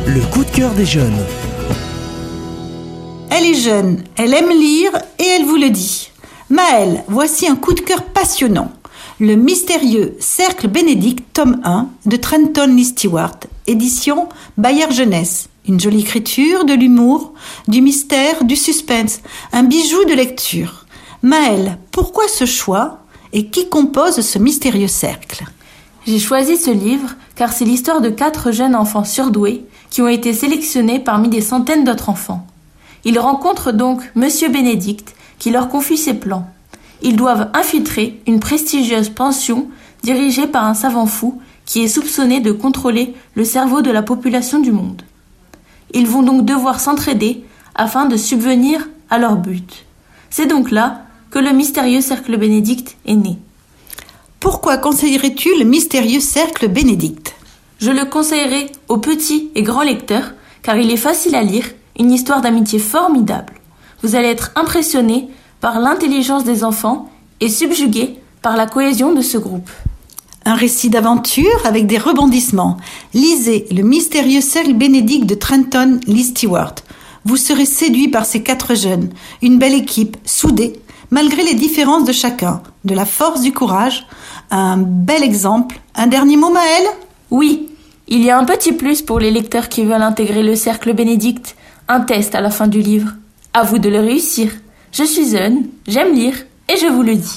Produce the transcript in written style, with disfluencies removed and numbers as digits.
Le coup de cœur des jeunes. Elle est jeune, elle aime lire et elle vous le dit. Maëlle, voici un coup de cœur passionnant. Le mystérieux Cercle Bénédicte, tome 1, de Trenton Lee Stewart, édition Bayard Jeunesse. Une jolie écriture, de l'humour, du mystère, du suspense, un bijou de lecture. Maëlle, pourquoi ce choix et qui compose ce mystérieux cercle ? J'ai choisi ce livre car c'est l'histoire de 4 jeunes enfants surdoués qui ont été sélectionnés parmi des centaines d'autres enfants. Ils rencontrent donc Monsieur Bénédicte qui leur confie ses plans. Ils doivent infiltrer une prestigieuse pension dirigée par un savant fou qui est soupçonné de contrôler le cerveau de la population du monde. Ils vont donc devoir s'entraider afin de subvenir à leur but. C'est donc là que le mystérieux Cercle Bénédicte est né. Pourquoi conseillerais-tu le mystérieux Cercle Bénédicte ? Je le conseillerais aux petits et grands lecteurs car il est facile à lire, une histoire d'amitié formidable. Vous allez être impressionné par l'intelligence des enfants et subjugué par la cohésion de ce groupe. Un récit d'aventure avec des rebondissements. Lisez Le mystérieux Cercle Bénédicte de Trenton Lee Stewart. Vous serez séduit par ces 4 jeunes, une belle équipe, soudée, malgré les différences de chacun, de la force du courage, un bel exemple. Un dernier mot, Maëlle ? Oui, il y a un petit plus pour les lecteurs qui veulent intégrer le Cercle Bénédicte, un test à la fin du livre. À vous de le réussir. Je suis jeune, j'aime lire et je vous le dis.